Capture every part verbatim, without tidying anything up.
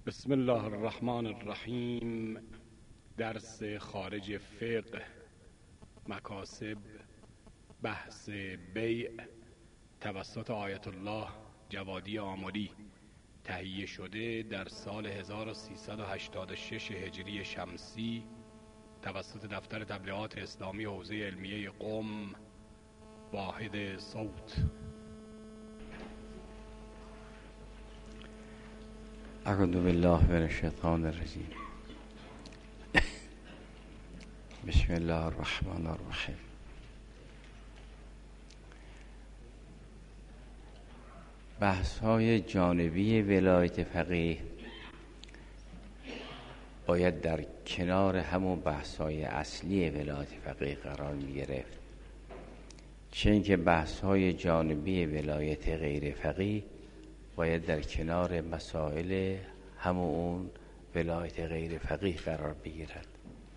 بسم الله الرحمن الرحیم. درس خارج فقه، مکاسب، بحث بیع توسط آیت الله جوادی آملی، تهیه شده در سال هزار و سیصد و هشتاد و شش هجری شمسی توسط دفتر تبلیغات اسلامی حوزه علمیه قم، واحد صوت. اعوذ بالله من الشیطان الرجیم. بسم الله الرحمن الرحیم. بحث های جانبی ولایت فقیه باید در کنار همون بحث های اصلی ولایت فقیه قرار می گرفت، چون که بحث های جانبی ولایت غیر فقیه باید در کنار مسائل همون ولایت غیر فقیه قرار بگیرد.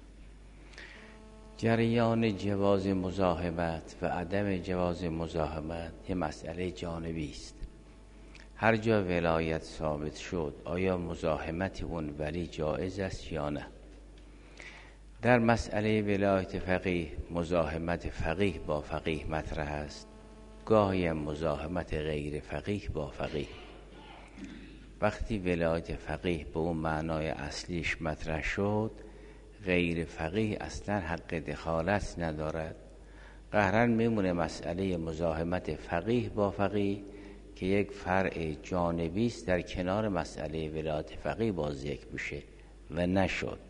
جریان جواز مزاحمت و عدم جواز مزاحمت یه مسئله جانبی است. هر جا ولایت ثابت شد، آیا مزاحمت اون ولی جایز است یا نه؟ در مسئله ولایت فقیه مزاحمت فقیه با فقیه مطرح است، گاهی مزاحمت غیر فقیه با فقیه. وقتی ولایت فقیه به اون معنای اصلیش مطرح شد، غیر فقیه اصلا حق دخالت ندارد. قهرا میمونه مسئله مزاحمت فقیه با فقیه که یک فرع جانبی است در کنار مسئله ولایت فقیه باز یک بشه و نشد.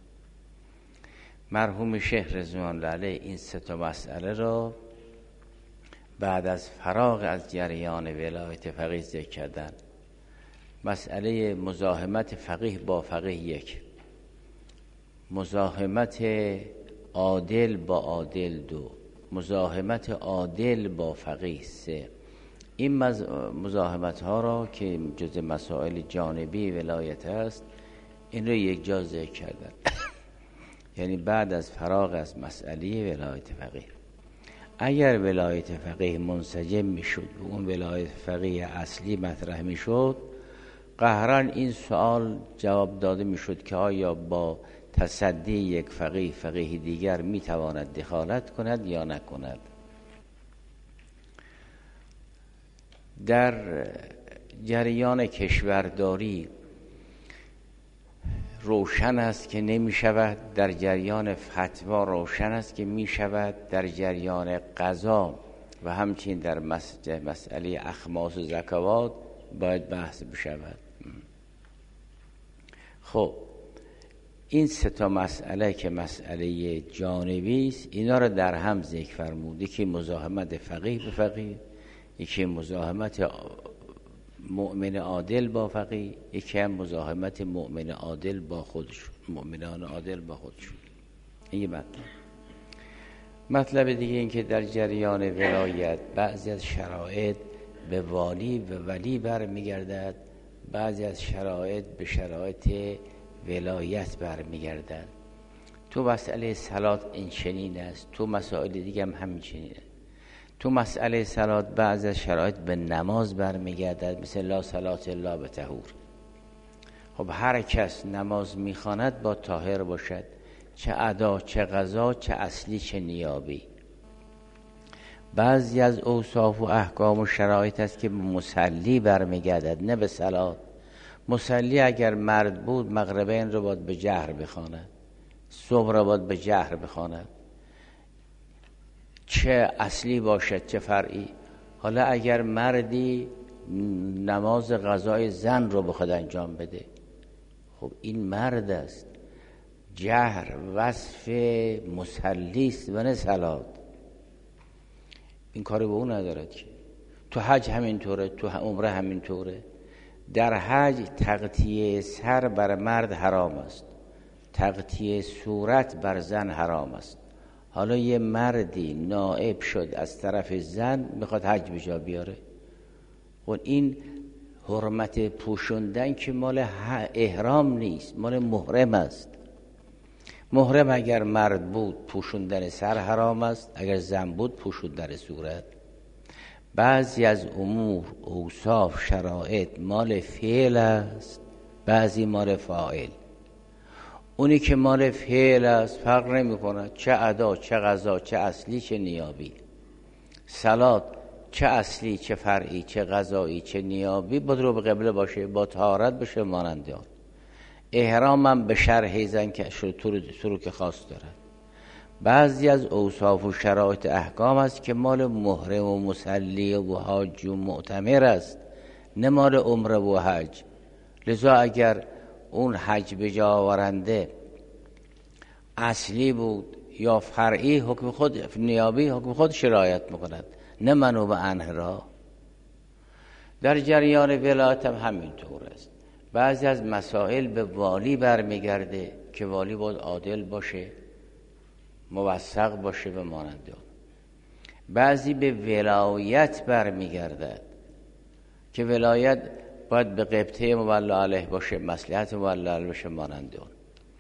مرحوم شیخ رضوان الله علیه این سه تا مسئله را بعد از فراغ از جریان ولایت فقیه ذکر کردن. مسئله مزاحمت فقیه با فقیه یک، مزاحمت عادل با عادل دو، مزاحمت عادل با فقیه سه. این مزاحمت ها را که جز مسائل جانبی ولایت است، این را یک جا ذکر کردن. یعنی بعد از فراغ از مسئله ولایت فقیه، اگر ولایت فقیه منسجم میشد و اون ولایت فقیه اصلی مطرح میشد، قهرا این سوال جواب داده میشد که آیا با تصدی یک فقیه فقیه دیگر میتواند دخالت کند یا نکند. در جریان کشورداری روشن است که نمی شود، در جریان فتوا روشن است که می شود، در جریان قضا و همچنین در مسئله اخماس و زکوات باید بحث بشود. خب این سه تا مسئله که مسئله جانبی است، اینا رو در هم ذکر فرمود. یکی مزاحمت فقیه به فقیه، یکی مزاحمت مؤمن عادل با فقیه، یکی هم مزاحمت مؤمن عادل با خودشون، مؤمنان عادل با خودشون. این یه مطلب. مطلب دیگه این که در جریان ولایت بعضی از شرایط به والی و ولی برمیگردد، بعضی از شرایط به شرایط ولایت برمیگردد. تو مسئله صلات این چنین است، تو مسائل دیگه هم همین چنین است. تو مسئله صلات بعضی از شرایط به نماز برمیگردد، مثل لا صلات الا بطهور. خب هر کس نماز میخواند با طاهر باشد، چه ادا چه قضا چه اصلی چه نیابی. بعضی از اوصاف و احکام و شرایط است که به مصلی برمیگردد، نه به صلات. مصلی اگر مرد بود مغربین رو باید به جهر بخواند، صبح رو باید به جهر بخواند، چه اصلی باشد چه فرعی. حالا اگر مردی نماز قضای زن رو بخواد انجام بده، خب این مرد است، جهر وصف مصلی است و نه صلات. این کاری به اون ندارد که. تو حج همینطوره، تو عمره همینطوره. در حج تغطیه سر بر مرد حرام است، تغطیه صورت بر زن حرام است. حالا یه مردی نائب شد از طرف زن میخواد حج به جا بیاره، خب این حرمت پوشوندن که مال احرام نیست، مال محرم است. محرم اگر مرد بود پوشوندن سر حرام است، اگر زن بود پوشوندن صورت. بعضی از امور اوصاف شرایط مال فعل است، بعضی مال فاعل. اونی که مال فعل است فرق نمی کنه چه ادا چه قضا چه اصلی چه نیابی. صلات چه اصلی چه فرعی چه قضایی چه نیابی باید رو به قبله باشه، با طهارت بشه مانند آن. احرام هم به شرح زن که سلوک خاص دارد. بعضی از اوصاف و شرایط احکام است که مال محرم و مصلی و حاج و معتمر است، نه مال عمره و حج. لذا اگر اون حج به جا آورنده اصلی بود یا فرعی، حکم خود نیابی حکم خود شرایط میکند، نه منو به عنه را. در جریان ولایت هم همینطور است. بعضی از مسائل به والی برمیگرده که والی باید عادل باشه، موثق باشه به مانند آن. بعضی به ولایت برمیگردد که ولایت باید به قبطه مولا علیه باشه، مصلحت مولا علیه باشه مانند آن.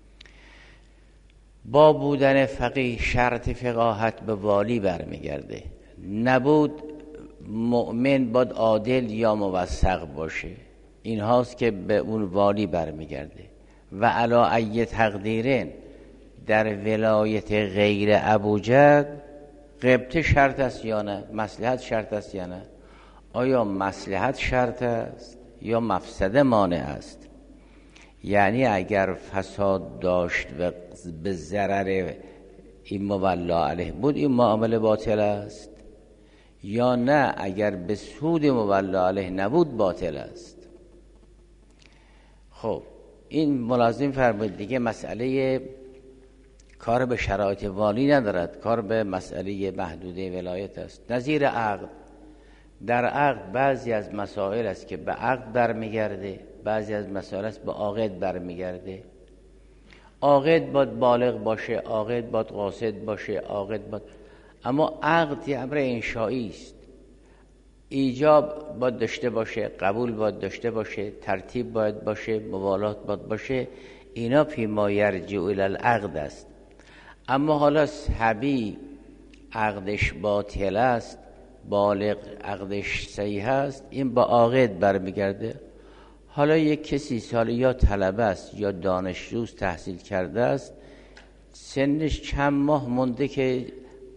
با بودن فقیه شرط فقاهت به والی برمیگرده. نبود مؤمن باید عادل یا موثق باشه. این هاست که به اون والی برمیگرده. و علا ای تقدیرین در ولایت غیر ابوجد قبطه شرط است یا نه؟ مصلحت شرط است یا نه؟ آیا مصلحت شرط است یا مفسده مانع است؟ یعنی اگر فساد داشت و به ضرر این مولا علیه بود این معامله باطل است، یا نه اگر به سود مولا علیه نبود باطل است. خب این ملازم فرمود دیگه مسئله کار به شرایط والی ندارد، کار به مسئله محدوده ولایت است. نظیر عقد، در عقد بعضی از مسائل است که به عقد برمیگرده، بعضی از مسائل است به عاقد برمیگرده. عاقد باید بالغ باشه، عاقد باید قاصد باشه، عاقد باید، اما عقد یه امر انشایی است. ایجاب باید داشته باشه، قبول باید داشته باشه، ترتیب باید باشه، موالات باید باشه. اینا فیما یرجع الی العقد است. اما حالا صبی عقدش باطل است، بالغ عقدش صحیح است، این با عاقد برمیگرده. حالا یک کسی سال یا طلبه است یا دانشجوست، تحصیل کرده است، سنش چند ماه مونده که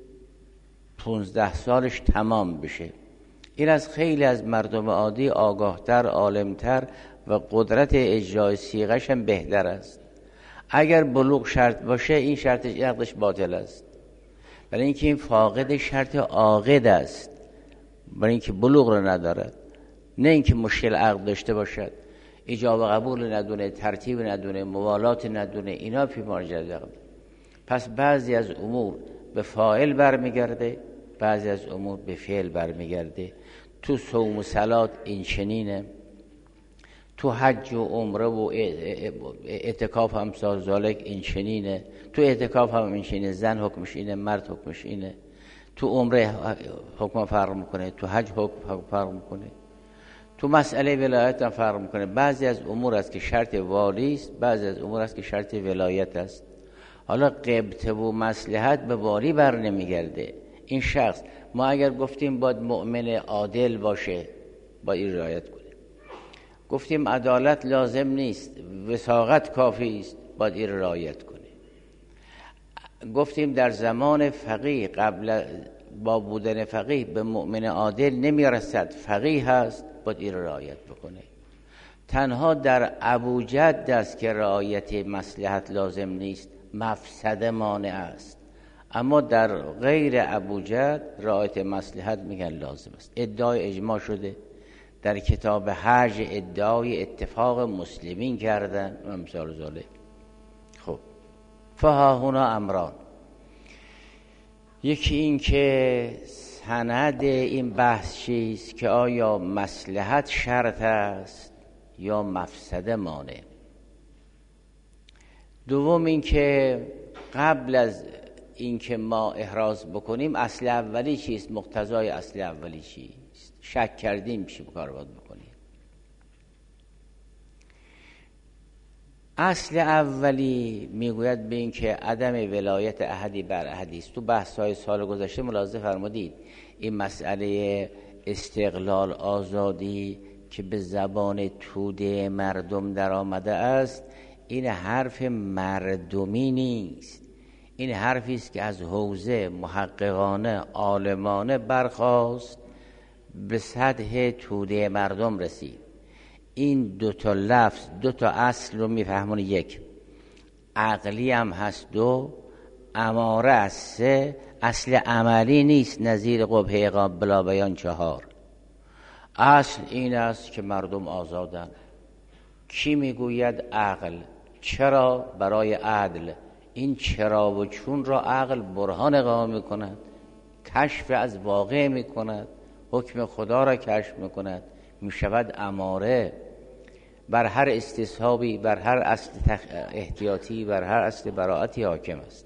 پونزده سالش تمام بشه. این از خیلی از مردم عادی آگاهتر، عالمتر و قدرت اجرای صیغش هم بهتر است. اگر بلوغ شرط باشه این شرطش عقدش باطل است، برای اینکه این فاقد شرط عاقد است، برای اینکه بلوغ رو ندارد، نه اینکه مشکل عقد داشته باشد، ایجاب قبول ندونه، ترتیب ندونه، موالات ندونه، اینا فی مارجع عقد. پس بعضی از امور به فاعل برمیگرده، بعضی از امور به فعل برمیگرده. تو صوم و صلات این چنینه، تو حج و عمره و اعتکاف هم سازالک این چنینه، تو اعتکاف هم این چنینه، زن حکمش اینه، مرد حکمش اینه. تو عمره حکم فرق میکنه، تو حج حکم فرق میکنه، تو مسئله ولایت هم فرق میکنه. بعضی از امور است که شرط والی است، بعضی از امور است که شرط ولایت است. حالا قبطه و مصلحت به والی بر نمیگرده. این شخص، ما اگر گفتیم باید مؤمن عادل باشه باید رعایت کنه، گفتیم عدالت لازم نیست، وثاقت کافی است، باید این رعایت کنه. گفتیم در زمان فقیه قبل با بودن فقیه به مؤمن عادل نمیرسد، فقیه هست، باید این رعایت بکنه. تنها در ابوجد است که رعایت مصلحت لازم نیست، مفسده مانع است. اما در غیر ابوجد رعایت مصلحت میگن لازم است. ادعای اجماع شده در کتاب حج، ادعای اتفاق مسلمین کردن و امثال ذالک. خب فها هنا امران، یکی این که سند این بحث چیست که آیا مصلحت شرط است یا مفسده مانع. دوم این که قبل از این که ما احراز بکنیم اصل اولی چیست، مقتضای اصل اولی چیست، شک کردیم چی کار باید بکنیم. اصل اولی میگوید به این که عدم ولایت احدی بر احدی است. تو بحث‌های سال گذشته ملاحظه فرمودید این مسئله استقلال، آزادی که به زبان توده مردم در آمده است، این حرف مردمی نیست، این حرفی است که از حوزه محققانه عالمانه برخاست، به سطح توده مردم رسید. این دو تا لفظ دو تا اصل رو میفهمونه. یک، عقلی هم هست، دو اماره است، سه اصل عملی نیست نظیر قبح بلا بیان، چهار اصل این است که مردم آزادن. کی میگوید؟ عقل. چرا؟ برای عدل. این چرا و چون را عقل برهان اقامه میکند، کشف از واقع میکند، حکم خدا را کشف میکند، میشود اماره. بر هر استصحابی، بر هر اصل احتیاطی، بر هر اصل براعتی حاکم است.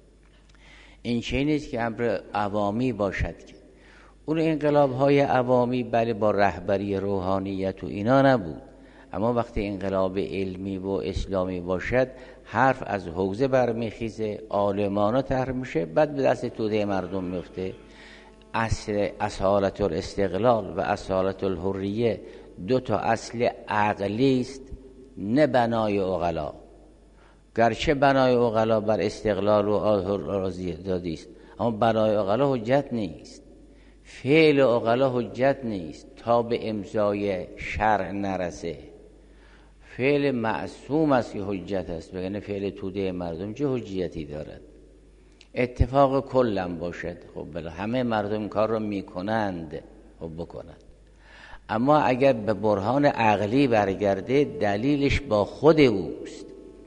این چه نیست که امر عوامی باشد، که اون انقلاب های عوامی بله با رهبری روحانیت و اینا نبود، اما وقتی انقلاب علمی و اسلامی باشد حرف از حوزه برمیخیزه، عالمانه طرح میشه، بعد به دست توده مردم میفته. اصل اصالت الاستقلال و اصالت الحریه دو تا اصل عقلی است، نه بنای عقلا. گرچه بنای عقلا بر استقلال و آزادی است، اما بنای عقلا حجت نیست، فعل عقلا حجت نیست تا به امضای شرع نرسه. فعل معصوم است که حجت است، بگنه فعل توده مردم چه حجیتی دارد؟ اتفاق کلم باشد، خب بله همه مردم کار رو میکنند، خب بکنند. اما اگر به برهان عقلی برگرده دلیلش با خود اوست.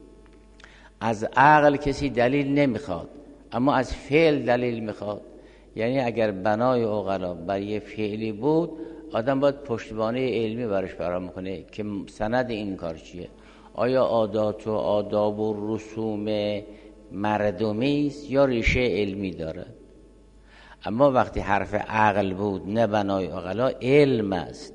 از عقل کسی دلیل نمیخواد، اما از فعل دلیل میخواد. یعنی اگر بنای عقلا بر یه فعلی بود، آدم باید پشتوانه علمی برش فراهم کنه که سند این کار چیه. آیا عادات و آداب و رسوم مردمی است یا ریشه علمی دارد؟ اما وقتی حرف عقل بود، نه بنای عقلا، علم است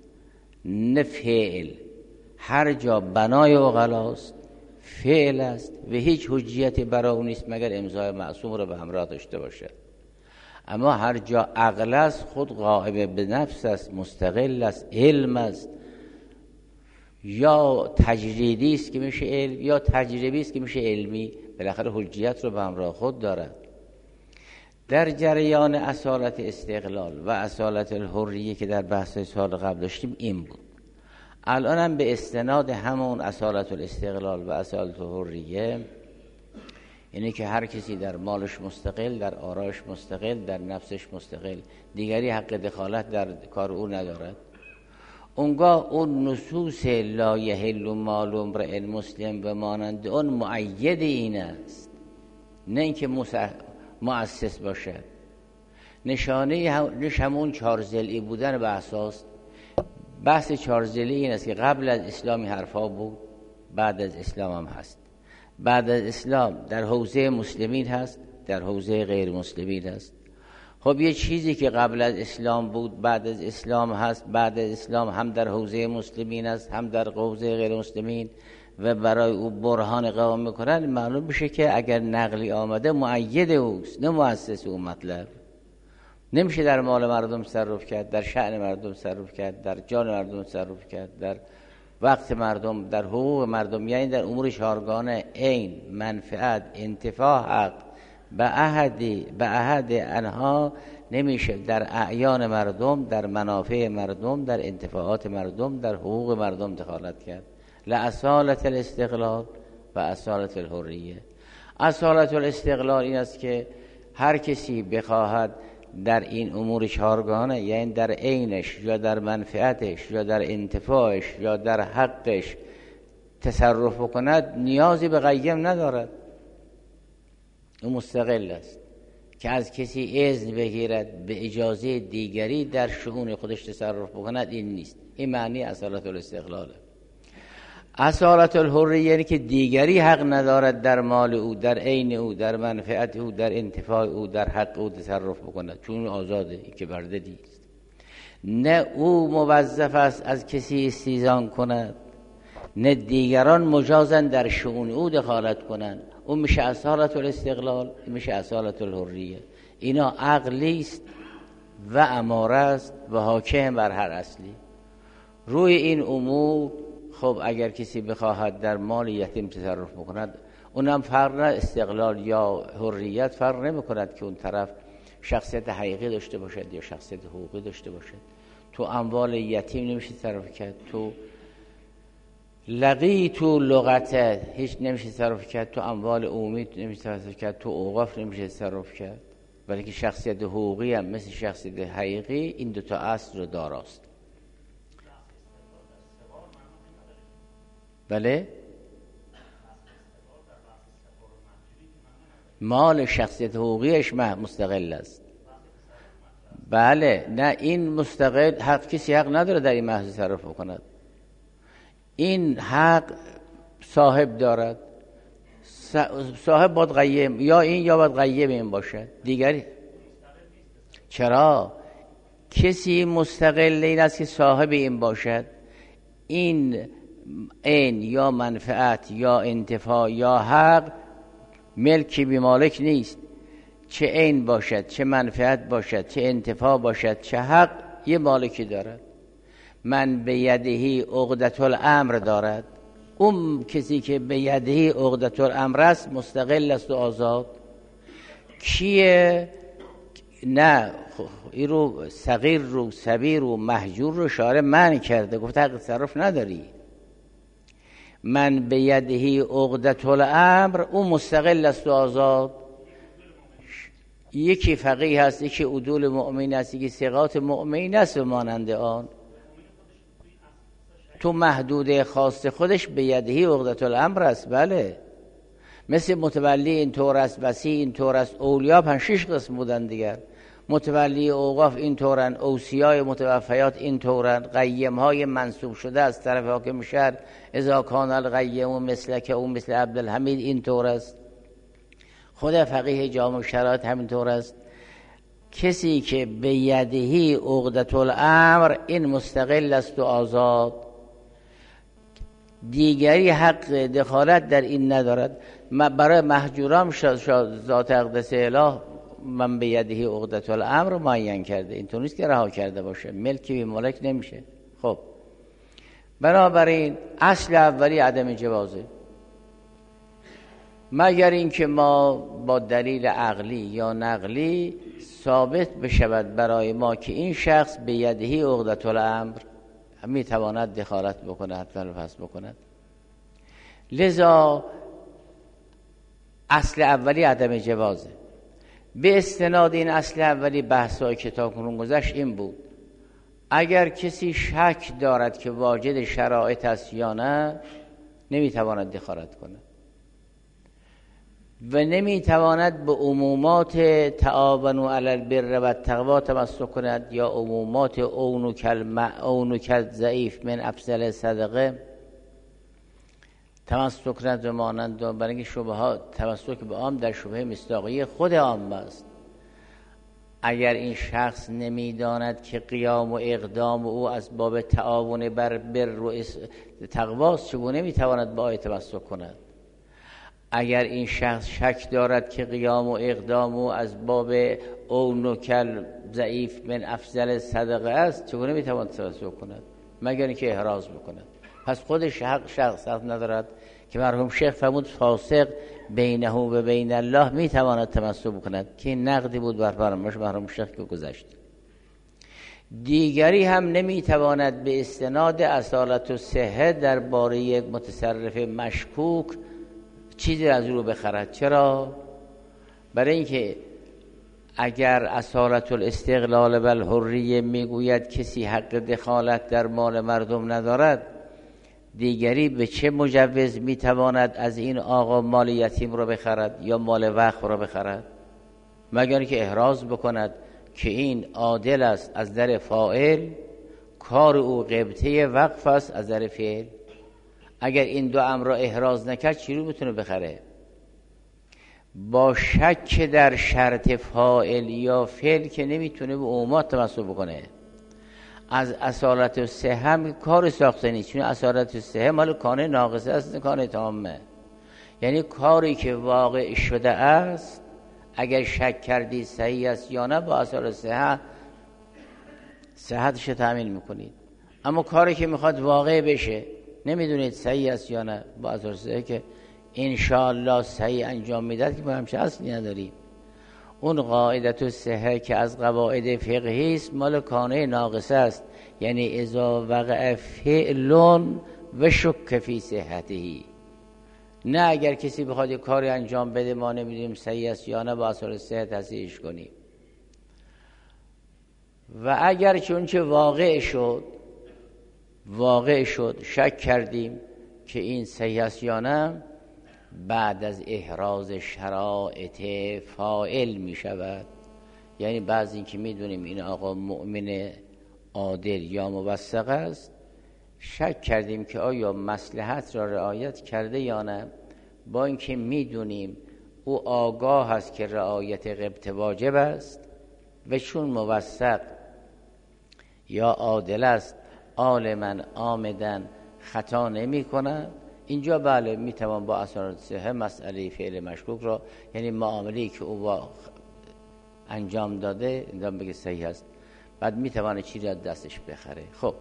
نه فعل. هر جا بنای عقلاست فعل است و هیچ حجیتی برای اون نیست مگر امضای معصوم رو به همراه داشته باشد. اما هر جا عقل است خود قائم به نفس است، مستقل است، علم است. یا تجریدی است که میشه علم، یا تجربی است که میشه علمی، بالاخره حجیت رو به همراه خود دارد. در جریان اصالت استقلال و اصالت الحریه که در بحث سال قبل داشتیم این بود. الان هم به استناد همون اصالت الاستقلال و اصالت الحریه، اینه که هر کسی در مالش مستقل، در آرایش مستقل، در نفسش مستقل، دیگری حق دخالت در کار او ندارد. اونگاه اون نصوص لا یحل مال امرئ مسلم به مانند اون مؤید این است، نه اینکه مؤسس باشد. نشانه همون چهار ضلعی بودن به اساس. بحث چهار ضلعی این است که قبل از اسلامی حرفا بود، بعد از اسلام هم هست. بعد از اسلام در حوزه مسلمین هست، در حوزه غیر مسلمین هست. خب یه چیزی که قبل از اسلام بود بعد از اسلام هست، بعد از اسلام هم در حوزه مسلمین هست هم در حوزه غیر مسلمین و برای او برهان قائم میکنن، معلوم بشه که اگر نقلی آمده مؤید اوست نه مؤسس اون مطلب. نمیشه در مال مردم تصرف کرد، در شأن مردم تصرف کرد، در جان مردم تصرف کرد، در وقت مردم، در حقوق مردم، یعنی در امور چهارگانه عین، منفعت، انتفاع، حق به عهدی به عهد انها نمیشه در اعیان مردم، در منافع مردم، در انتفاعات مردم، در حقوق مردم دخالت کرد. لأصالت الاستقلال و اصالت الحریه. اصالت الاستقلال این است که هر کسی بخواهد در این امور چهارگانه، یعنی در عینش یا در منفعتش یا در انتفاعش یا در حقش تصرف کند، نیازی به قیم ندارد. او مستقل است که از کسی اذن بگیرد به اجازه دیگری در شؤون خودش تصرف بکند، این نیست. این معنی اصالت الاستقلاله. اصالت الحریه یعنی که دیگری حق ندارد در مال او، در عین او، در منفعت او، در انتفاع او، در حق او تصرف بکند، چون آزاده، این که برده نیست. نه او موظف است از کسی استیزان کند، نه دیگران مجازن در شؤون او دخالت کنند. اون میشه اصالت الاستقلال، میشه اصالت الحریه. اینا عقلی است و اماره است و حاکم بر هر اصلی. روی این امور خب اگر کسی بخواهد در مال یتیم تصرف بکند، اونم فرق نه استقلال یا حریت فرق نمی کند که اون طرف شخصیت حقیقی داشته باشد یا شخصیت حقوقی داشته باشد. تو اموال یتیم نمیشه تصرف کرد، تو لقی تو لغت هیچ نمیشه تصرف کرد، تو اموال عمومی نمیشه تصرف کرد، تو اوقاف نمیشه تصرف کرد. ولی که شخصیت حقوقی هم مثل شخصیت حقیقی این دوتا اصل رو داراست. بله مال شخصیت حقوقیش مستقل است. بله نه این مستقل، حق کسی حق نداره در این محض تصرف کند. این حق صاحب دارد، صاحب باید قیم یا این یا باید قیم این باشد. دیگری چرا کسی مستقل این است که صاحب این باشد. این این یا منفعت یا انتفاع یا حق ملکی بی مالک نیست. چه این باشد، چه منفعت باشد، چه انتفاع باشد، چه حق یه مالکی دارد. من به یدهی عقدة الامر دارد. اون کسی که به یدهی عقدة الامر است مستقل است و آزاد. کیه؟ نه این رو صغیر رو صبیر رو محجور رو شارع منع کرده، گفته حق تصرف نداری. من به یدهی عقدة الامر اون مستقل است و آزاد. یکی فقیه هست، یکی عدول مؤمن است، یکی ثقات مؤمن است و مانند آن. تو محدوده خاص خودش به یدهی عقدة الامر است. بله مثل متولی این طور است، وصی این طور است، اولیا پنج شش قسم بودن دیگر. متولی اوقاف این طورن، اوصیای متوفیات این طورن، قیم های منصوب شده از طرف حاکم شهر اذا کان القیم مثل که او مثل عبدالحمید این طور است. خود فقیه جامع شرایط همین طور است. کسی که به یدهی عقدة الامر این مستقل است و آزاد، دیگری حق دخالت در این ندارد. برای محجورام ذات اقدس اله من به یدهی عقدة الامر معین کرده، اینطور نیست که رها کرده باشه، ملکی بی مالک نمیشه. خب بنابراین اصل اولی عدم جوازه، مگر اینکه ما با دلیل عقلی یا نقلی ثابت بشود برای ما که این شخص به یدهی عقدة الامر میتواند دخالت بکند و پس بکند. لذا اصل اولی عدم جوازه. به استناد این اصل اولی بحثای کتاب کنون گذشت این بود اگر کسی شک دارد که واجد شرایط است یا نه نمیتواند دخالت کند و نمیتواند به عمومات تعاونوا علی البر و التقوی تمسک کند یا عمومات اونو کل کل ضعیف من افضل صدقه تمسک کند و مانند. برای اینکه شبهات تمسک به عام در شبهه مصداقی خود عام است. اگر این شخص نمیداند که قیام و اقدام او از باب تعاون بر بر و تقوی است، چگونه میتواند با آیه تمسک کند؟ اگر این شخص شک دارد که قیام و اقدام او از باب اون کل ضعیف من افضل صدقه است، چگونه میتواند تمسک کند؟ مگر اینکه احراز بکند. پس خودش حق شخص حق ندارد که مرحوم شیخ فرمود فاسق بینه و بین الله میتواند تمسک بکند که این نقدی بود بر فرمایش مرحوم شیخ که گذشت. دیگری هم نمیتواند به استناد اصالت و صحت در باره یک متصرف مشکوک چیزی از او بخرد. چرا؟ برای اینکه اگر اصالت الاستقلال و الحریه میگوید کسی حق دخالت در مال مردم ندارد، دیگری به چه مجوز میتواند از این آقا مال یتیم رو بخرد یا مال وقف رو بخرد؟ مگر که احراز بکند که این عادل است از در فاعل، کار او قبطه وقف است از در فعل. اگر این دو امر را احراز نکرد چی رو بتونه بخره؟ با شک در شرط فاعل یا فعل که نمیتونه به عمومات تمسک بکنه. از اصالت و صحه هم کار ساخته نیست، چون اصالت و صحه مال کانه ناقصه است، کانه تامه. یعنی کاری که واقع شده است اگر شک کردی صحیح است یا نه با اصالت صحه صحتش تامین میکنید. اما کاری که میخواد واقع بشه نمیدونید صحیح است یا نه، با اساس که انشاءالله صحیح انجام میداد که ما همچه اصلی نداریم. اون قاعدت الصحه که از قواعد فقهی است مال کانه ناقصه است، یعنی اذا وقع فعل و شک فی صحته. نه اگر کسی بخواد یه کاری انجام بده ما نمیدونیم صحیح است یا نه با اصل صحت تصحیحش کنیم. و اگر چون چه واقع شد واقع شد شک کردیم که این صحیح است یا نه، بعد از احراز شرایط فاعل می شود. یعنی بعض این که می دونیم این آقا مؤمن عادل یا موثق است، شک کردیم که آیا مصلحت را رعایت کرده یا نه، با اینکه می دونیم او آگاه است که رعایت قبط واجب است و چون موثق یا عادل است عالما عامدن خطا نمی کند، اینجا بله میتوان با اسناد صحه مسئله فعل مشکوک را، یعنی معامله‌ای که او با انجام داده انجام بگه صحیح است، بعد میتوانه چیزی از دستش بخره. خب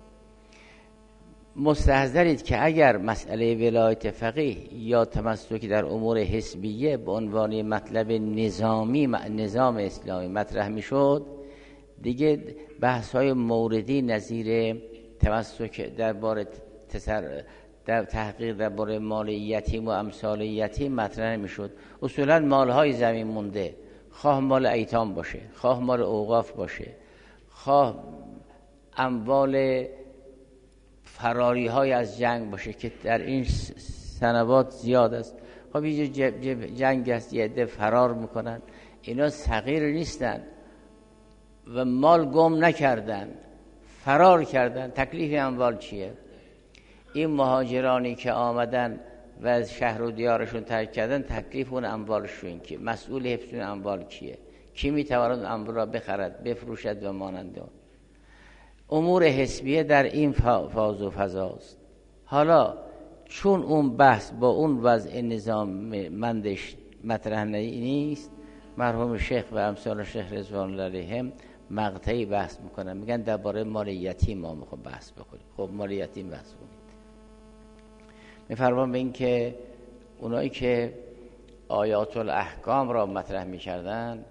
مستحضرید که اگر مسئله ولایت فقیه یا تمسک در امور حزبیه به عنوان مطلب نظامی نظام اسلامی مطرح میشد، دیگه بحث های موردی نظیر تمسک درباره تسر در تحقیق درباره مال یتیم و امثال یتیم مطرح نمیشد. اصولا مال های زمین مونده، خواه مال ایتام باشه، خواه مال اوقاف باشه، خواه اموال فراری های از جنگ باشه که در این سنوات زیاد است. خب یه جنگ است، یه عده فرار میکنن، اینا صغیر نیستن و مال گم نکردن، فرار کردن. تکلیف اموال چیه؟ این مهاجرانی که آمدن و از شهر و دیارشون ترک کردن، تکلیف اون اموالشون که مسئول حفظ اون اموال کیه؟ کی میتواند اموال را بخرد بفروشد و مانند اون؟ امور حسبیه در این فاز و فضاست. حالا چون اون بحث با اون وضع نظام مندش مطرح نیست، مرحوم شیخ و امثال شیخ رضوان الله علیهم مقطعی بحث میکنن، میگن درباره مال یتیم ما میخوام بحث بکنیم. خب مال یتیم بحث کنید. میفرمان به این که اونایی که آیات الاحکام را مطرح میکردن،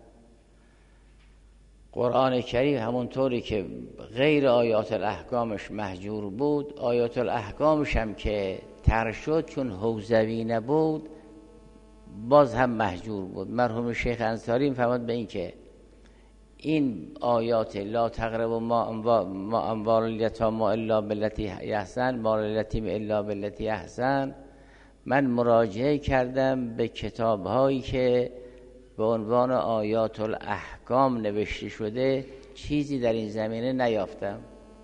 قرآن کریم همونطوری که غیر آیات الاحکامش محجور بود، آیات الاحکامش هم که طرح شد چون حوزوی نبود باز هم محجور بود. مرحوم شیخ انصاری میفرماد به این که این آیات لا تقربوا ما اموال الیتامی الا بالتی احسن، مال الیتیم الا بالتی احسن، من مراجعه کردم به کتاب هایی که به عنوان آیات الاحکام نوشته شده، چیزی در این زمینه نیافتم.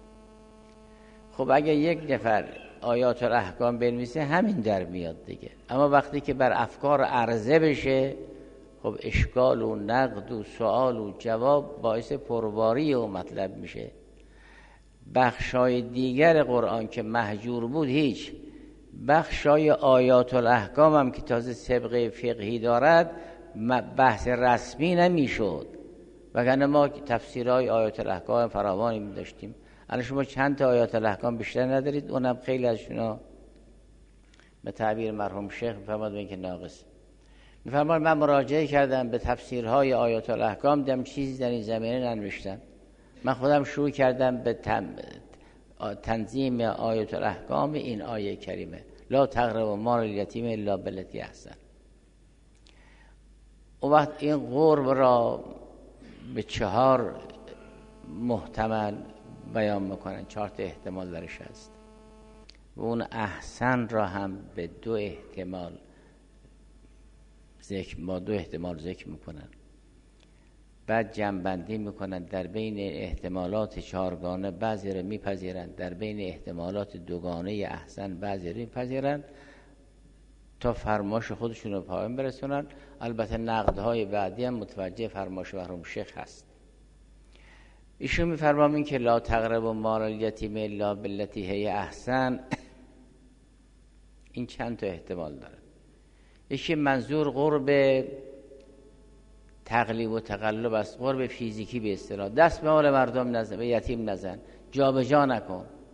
خب اگه یک نفر آیات الاحکام بنویسه همین در میاد دیگه، اما وقتی که بر افکار عرضه بشه، خب اشکال و نقد و سوال و جواب باعث پرواری و مطلب میشه. بخشای دیگر قرآن که محجور بود هیچ، بخشای آیات الاحکام هم که تازه سابقه فقهی دارد بحث رسمی نمیشد، وگرنه ما تفسیرهای آیات الاحکام فراوانی می داشتیم. الان شما چند تا آیات الاحکام بیشتر ندارید، اونم خیلی ازشونا به تعبیر مرحوم شیخ میفرماد به این که ناقص. میفرماد من مراجعه کردم به تفسیرهای آیات الاحکام، دیدم چیزی در این زمینه ننوشتن. من خودم شروع کردم به تنظیم آیات الاحکام این آیه کریمه لا تقربوا مال الیتیم الا بالتی احسن. اون وقت این قرب را به چهار محتمل بیان میکنن، چهار تا احتمال درش هست و اون احسن را هم به دو احتمال ذکر ما دو احتمال ذکر میکنن. بعد جمع‌بندی میکنن در بین احتمالات چهارگانه بعضی را میپذیرند، در بین احتمالات دوگانه احسن بعضی را میپذیرند تا فرماش خودشون رو پایان برسونن. البته نقدهای بعدی هم متوجه فرماش مرحوم شیخ هست. ایشون میفرمام این که لا تقربوا مال الیتیم الا بالتی هی احسن، این چند تا احتمال داره. یکی منظور قرب تقلیب و تقلب است، قرب فیزیکی به اصطلاح، دست به مال مردم نزن، به یتیم نزن، جا به جا نکن،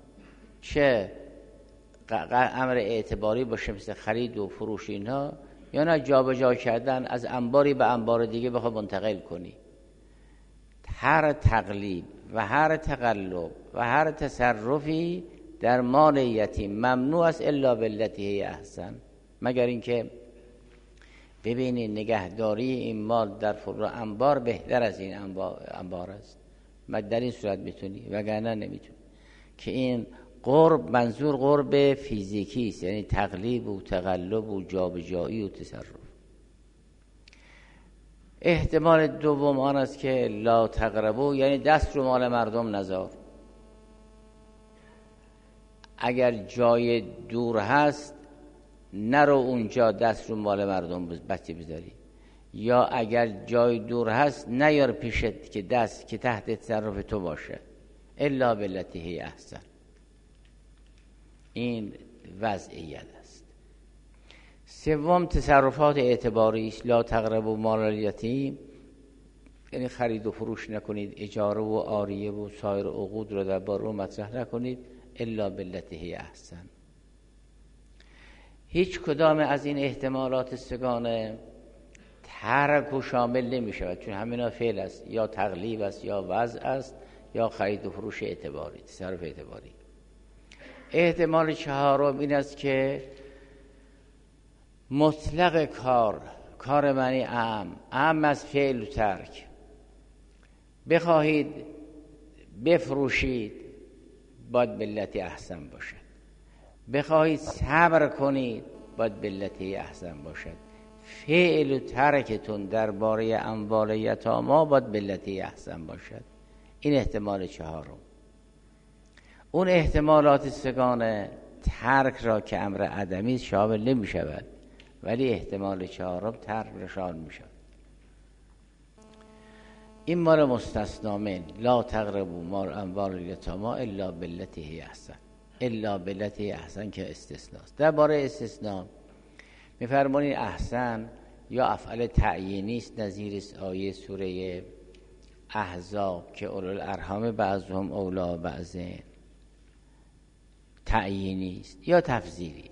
چه امر اعتباری باشه مثل خرید و فروش اینها، یا نه جابجا کردن از انباری به انبار دیگه بخوای منتقل کنی. هر تقلیب و هر تقلب و هر تصرفی در مال یتیم ممنوع است الا بالتی هی احسن، مگر اینکه ببینید نگهداری این مال در فرو انبار بهتر از این انبار است، در این صورت میتونی، وگرنه نمیتونی. که این قرب منظور قرب فیزیکی است، یعنی تقلیب و تقلب و جابجایی و تصرف. احتمال دوم آن است که لا تقربو، یعنی دست رو مال مردم نذار. اگر جای دور هست نرو اونجا دست رو مال مردم بچه بذاری، یا اگر جای دور هست نیار پیشت که دست که تحت تصرف تو باشه، الا بالتی هی احسن. این وضعیت است. سوم تصرفات اعتباری است. لا تقربوا مال الیتیم، یعنی خرید و فروش نکنید، اجاره و عاریه و سایر عقود رو در بار رو مطرح نکنید الا بالتی هی احسن. هیچ کدام از این احتمالات سگانه ترک و شامل نمی شود، چون همینا فعل است، یا تقلیب است یا وضع است یا خرید و فروش اعتباری، تصرف اعتباری. احتمال چهارم این است که مطلق کار، کار معنی عام، عام از فعل و ترک، بخواهید بفروشید باید بالتی احسن باشد، بخواهید صبر کنید باید بالتی احسن باشد، فعل و ترکتون درباره اموال یتاما باید بالتی احسن باشد. این احتمال چهارم. اون احتمالات سگانه ترک را که امر عدمی شامل نمی شود، ولی احتمال چهارم ترک را شامل می شود. این مال مستثنا من لا تقربوا مال اموال الیتاما الا بالتی هی احسن، الا بالتی هی احسن که استثناست. درباره استثناء می‌فرمایید احسن یا افعال تعیینی است، نظیر آیه سوره احزاب که اولو الارحام بعضهم اولی بعضین، تعیینی است یا تفضیلی.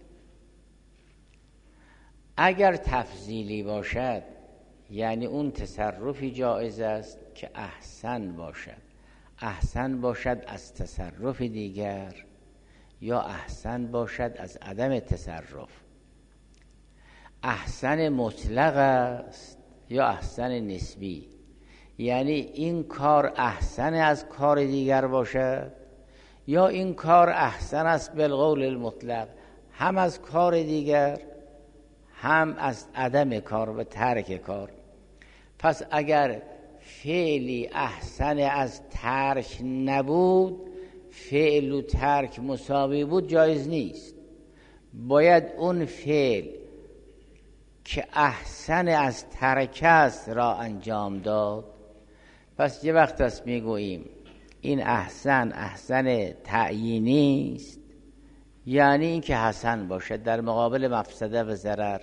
اگر تفضیلی باشد یعنی اون تصرفی جایز است که احسن باشد، احسن باشد از تصرف دیگر یا احسن باشد از عدم تصرف. احسن مطلق است یا احسن نسبی، یعنی این کار احسن از کار دیگر باشد یا این کار احسن است بالقول المطلق، هم از کار دیگر هم از عدم کار و ترک کار. پس اگر فعلی احسن از ترک نبود، فعل و ترک مساوی بود، جایز نیست. باید اون فعل که احسن از ترک است را انجام داد. پس یه وقت است میگوییم این احسن احسن تعیینی است، یعنی این که حسن باشد در مقابل مفسده و ضرر.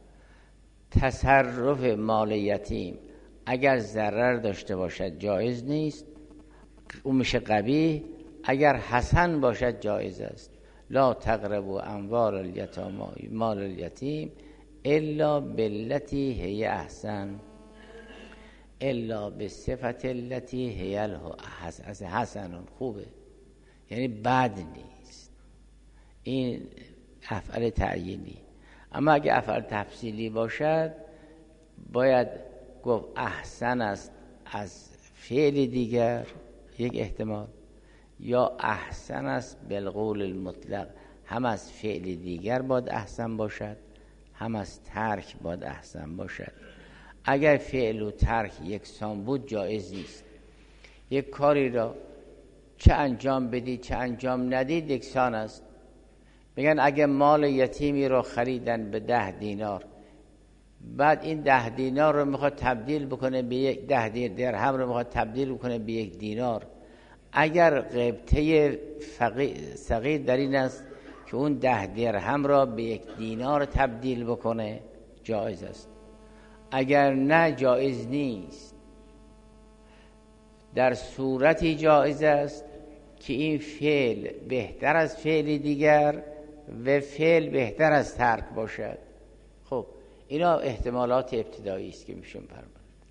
تصرف مال یتیم اگر ضرر داشته باشد جایز نیست، اون میشه قبیح. اگر حسن باشد جایز است. لا تقربوا اموال الیتاما مال الیتیم الا بالتی هی احسن، الا بصفت التی هی حسن، خوبه یعنی بد نیست. این افعال تعیینی. اما اگه افعال تفصیلی باشد باید گفت احسن است از فعل دیگر، یک احتمال، یا احسن است بالقول المطلق، هم از فعل دیگر باید احسن باشد هم از ترک باید احسن باشد. اگر فعل و ترک یکسان بود جایز نیست. یک کاری را چه انجام بدید چه انجام ندید یکسان است. میگن اگه مال یتیمی رو خریدن به ده دینار، بعد این ده دینار رو میخواد تبدیل بکنه به یک ده درهم رو میخواد تبدیل بکنه به یک دینار، اگر غبطه صغیر در این است که اون ده درهم را به یک دینار تبدیل بکنه جایز است. اگر نه جایز نیست. در صورتی جایز است که این فعل بهتر از فعل دیگر و فعل بهتر از ترک باشد. خب اینا احتمالات ابتدایی است که میشه فرمود.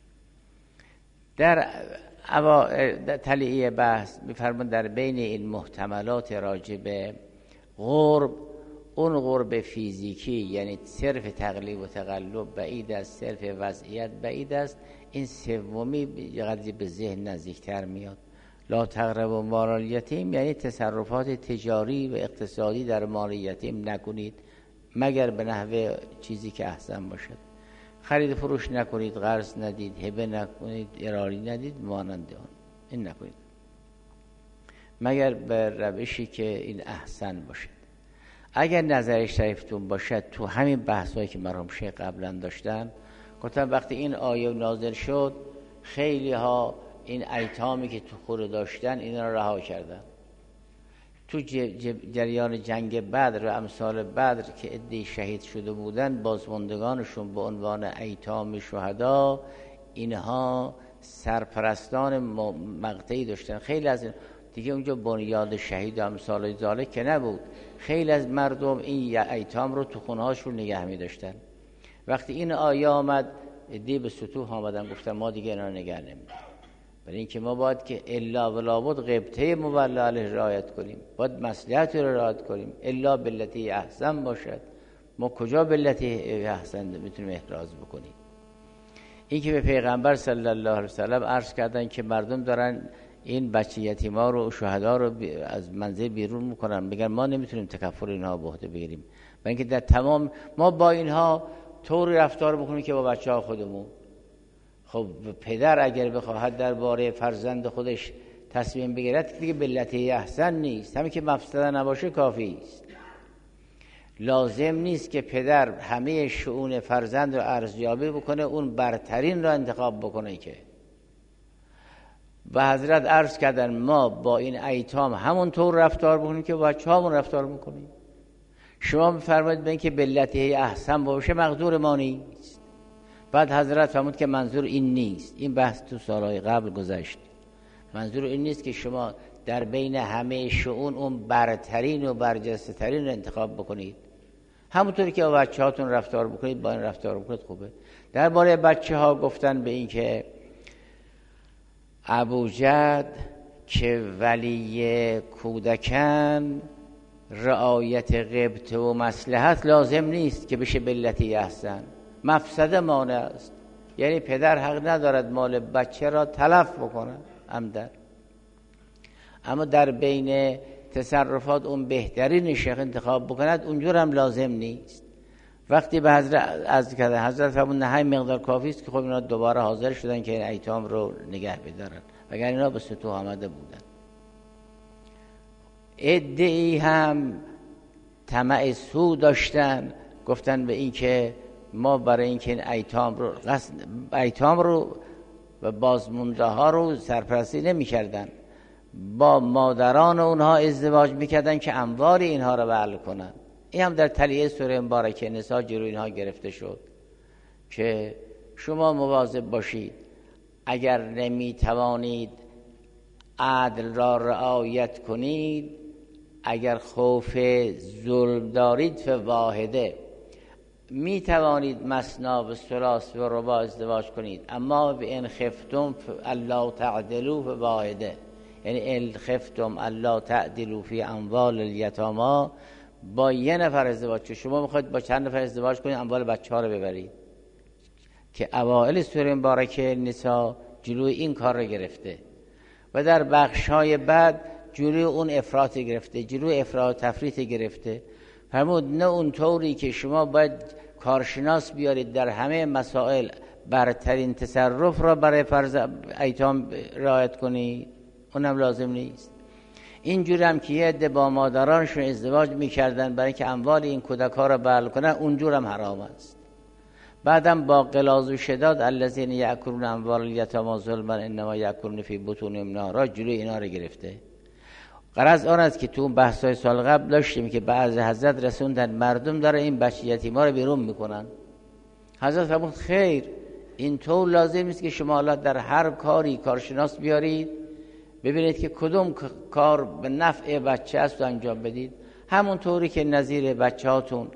در در تلیه بحث میفرمون در بین این محتملات راجع به قرب، اون قرب فیزیکی یعنی صرف تقلیب و تقلب بعید است، صرف وضعیت بعید است. این سومی قدری به ذهن نزدیکتر میاد. لا تقربوا مال الیتیم یعنی تصرفات تجاری و اقتصادی در مال یتیم نکنید مگر به نحو چیزی که احسن باشد. خرید فروش نکنید، قرض ندید، هبه نکنید، اراری ندید، مانند آن این نکنید مگر به روشی که این احسن باشد. اگر نظر شریفتون باشد تو همین بحثایی که مرحوم شیخ قبلا داشتن، گفتم وقتی این آیه نازل شد خیلی ها این ایتامی که تو خور داشتن اینا رو رها کردن. تو جریان جنگ بدر و امثال بدر که عده‌ای شهید شده بودن، بازماندگانشون به عنوان ایتام شهدا اینها سرپرستان مقطعی داشتن. خیلی از این دیگه اونجا بنیاد شهید و امثال ذالک که نبود، خیلی از مردم این ایتام رو تو خونه‌هاشون نگه می داشتن. وقتی این آیه آمد عده‌ای به سطوح آمدن گفتن ما دیگه اینا رو نگه نمی‌داریم، برای اینکه ما باید که الا ولا بد غبطه مولا علیه رعایت کنیم، باید مصلحت رو رعایت کنیم، الا باللتی احسن باشد. ما کجا باللتی احسن میتونیم احراز بکنیم؟ این که به پیغمبر صلی الله علیه وسلم عرض کردن که مردم دارن این بچه یتیما رو شهدا رو از منزل بیرون میکنن، میگن ما نمیتونیم تکفر اینها به عهده بگیریم، و اینکه در تمام ما با اینها طوری رفتار بکنیم که با بچه ها خودمون. خب پدر اگر بخواهد درباره فرزند خودش تصمیم بگیرد دیگه بلتی احسن نیست، همین که مفسده نباشه کافی است. لازم نیست که پدر همه شؤون فرزند رو ارزیابی بکنه، اون برترین رو انتخاب بکنه. که و حضرت عرض کردن ما با این ایتام همون طور رفتار بکنیم که با بچه هامون رفتار بکنیم. شما بفرمایید به این که بلتی احسن باشه مقدور ما نیست. بعد حضرت فرمود که منظور این نیست، این بحث تو سالهای قبل گذشت، منظور این نیست که شما در بین همه شؤون اون برترین و برجسته ترین رو انتخاب بکنید. همونطوری که با بچه هاتون رفتار بکنید با این رفتار بکنید خوبه. درباره بچه ها گفتن به این که ابوجهل که ولی کودکان رعایت غبطه و مصلحت لازم نیست که بشه بلتی احسن، مفسده مانع است. یعنی پدر حق ندارد مال بچه را تلف بکنه عمدن، اما در بین تصرفات اون بهترین شیخ انتخاب بکند اونجور هم لازم نیست. وقتی به حضرت از کده حضرت فرمود نه مقدار کافی است که خب اینا دوباره حاضر شدن که این ایتام رو نگه بدارن، وگر اینا به سطوح آمده بودن. عده‌ای هم طمع سو داشتن، گفتن به این که ما برای اینکه این ایتام رو ایتام رو و بازمونده ها رو سرپرستی نمی کردن، با مادران اونها ازدواج میکردن که اموال اینها رو بحل کنن. این هم در تلیه سوره مبارکه نساء جلوی اینها گرفته شد که شما مواظب باشید، اگر نمیتوانید عدل را رعایت کنید، اگر خوف ظلم دارید فواحده، می توانید مثنا و ثلاث و رباع ازدواج کنید، اما به ان خفتم الا تعدلوا فواحده، یعنی ان خفتم الا تعدلوا فی اموال الیتاما، با یه نفر ازدواج کنید. شما میخواید با چند نفر ازدواج کنید اموال بچه ها رو ببرید، که اوائل سوره مبارکه نساء جلوی این کار رو گرفته و در بخش‌های بعد جلوی اون افراط گرفته، جلوی افراط تفریط گرفته. فرمود نه اون طوری که شما باید کارشناس بیارید در همه مسائل برترین تصرف را برای فرض ایتام رعایت کنید، اونم لازم نیست. اینجور هم که یه عده با مادرانشون ازدواج میکردن برای که اموال این کودک‌ها را بحل کنن، اونجور هم حرام است. بعدم با غلاظ و شداد الذین یأکلون اموال الیتاما ظلما انما یأکلون فی بطونهم نارا، جلوی اینا رو گرفته. غرض آن است که تو اون بحث‌های سال قبل داشتیم که بعضی حضرت رسوندن مردم داره این بچه یتیما رو بیرون میکنن. حضرت فرمود خیر، این طور لازم نیست که شما حالا در هر کاری کارشناس بیارید ببینید که کدوم کار به نفع بچه است و انجام بدید. همون طوری که نظیر بچه هاتون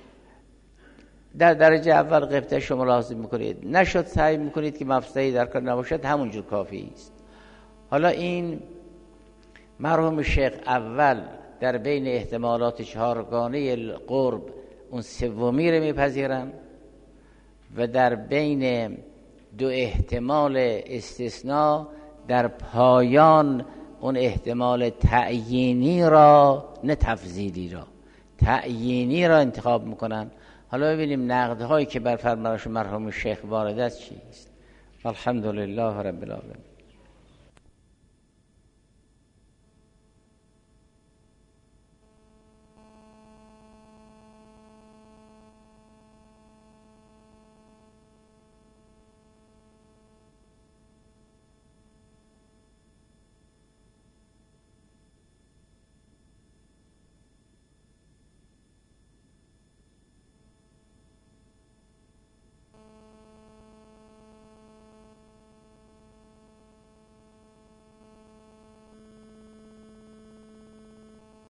در درجه اول قبطه شما لازم میکنید، نشد سعی میکنید که مفسدی در کار نباشد، همونجور کافی است. حالا این مرحوم شیخ اول در بین احتمالات چهارگانه قرب اون سومی رو میپذیرن و در بین دو احتمال استثناء در پایان اون احتمال تعیینی را، نه تفضیلی را، تعیینی را انتخاب میکنن. حالا ببینیم نقدهایی که بر فرمایش مرحوم شیخ وارد است چیست. الحمدلله رب العالمین.